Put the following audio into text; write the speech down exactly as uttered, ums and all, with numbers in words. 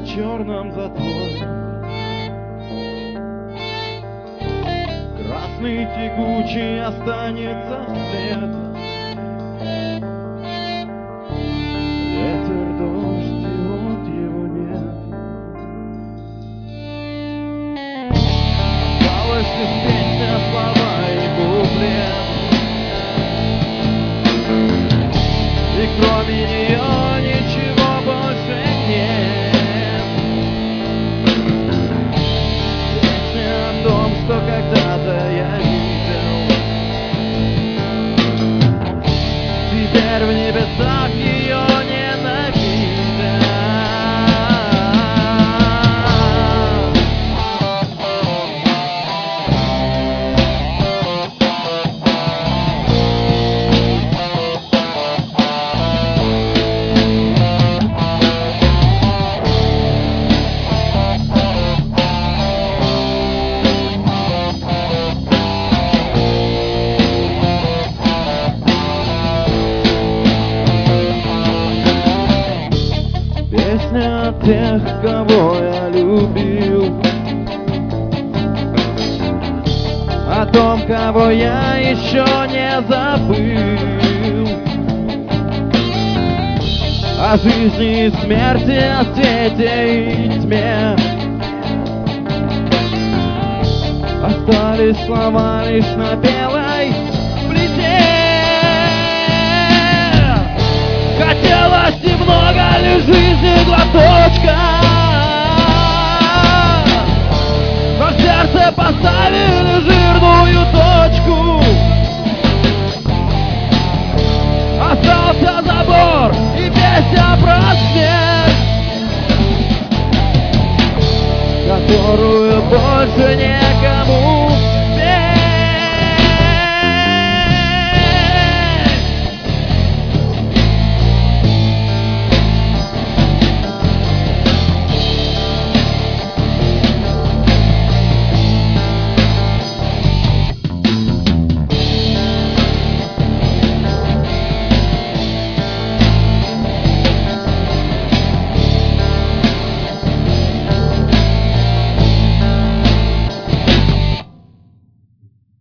черном затворе. Красный тягучий останется след. Ветер, дождь, и вот его нет. Осталась лишь песня, слова и куплет. И кроме нее ничего больше нет. Песня о том, что когда-то я видел. Теперь в небесах ее ненавидят. Песня о тех, кого я любил, о том, кого я еще не забыл, о жизни и смерти, о свете и тьме. Остались слова лишь на белой плите. Хотелось немного